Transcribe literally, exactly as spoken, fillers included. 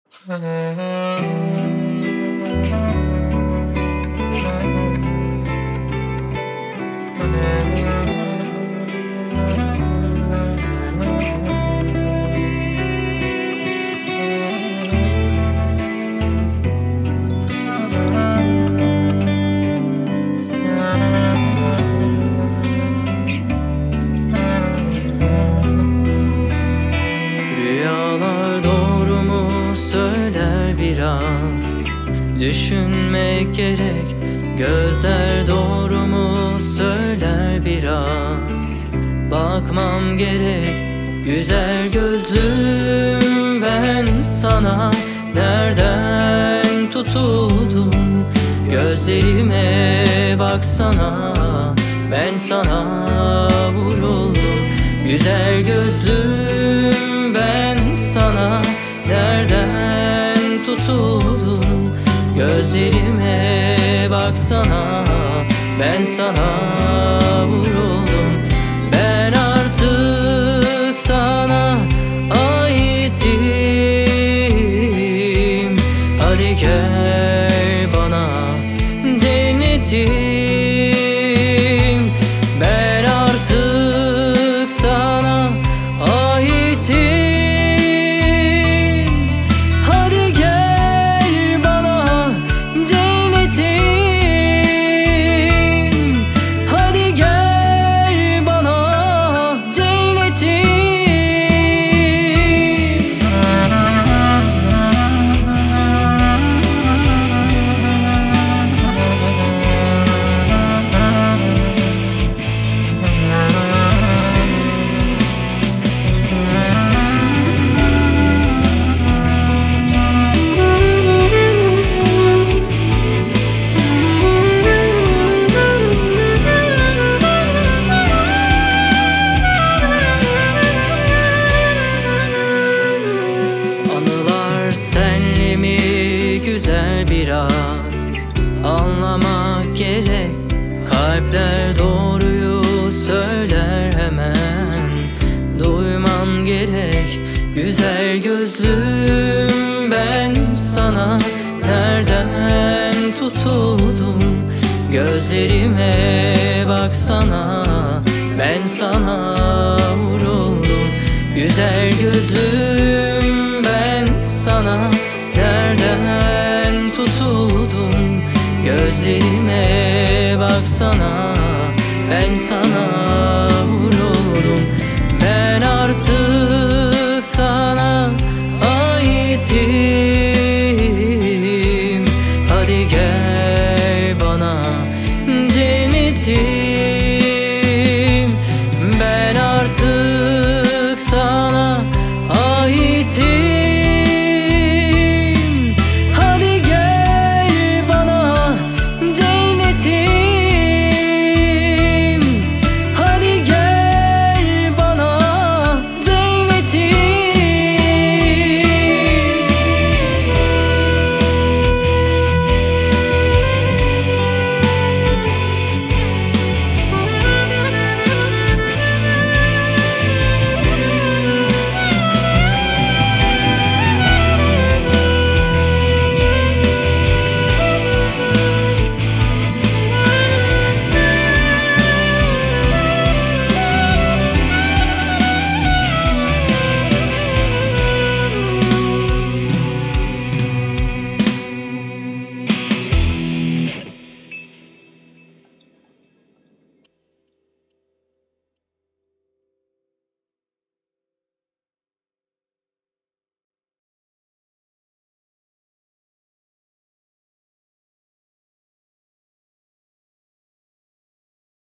Rüyalar doğru mu söyler biraz, düşünmek gerek. Gözler doğru mu söyler biraz, bakmam gerek. Güzel gözlüm, ben sana nereden tutuldum? Gözlerime baksana, ben sana vuruldum. Güzel gözlüm, ben sana nereden tutuldum? Gözlerime baksana, ben sana vuruldum. Ben artık sana aitim. Hadi gel bana cennetim. Ben artık sana aitim. Hadi gel bana cennetim. Hadi gel bana cennetim. Anılar senle mi güzel biraz, anlamak gerek. Kalpler doğruyu söyler hemen, duyman gerek. Güzel gözlüm, ben sana nereden tutuldum? Gözlerime baksana, ben sana vuruldum. Güzel gözlüm,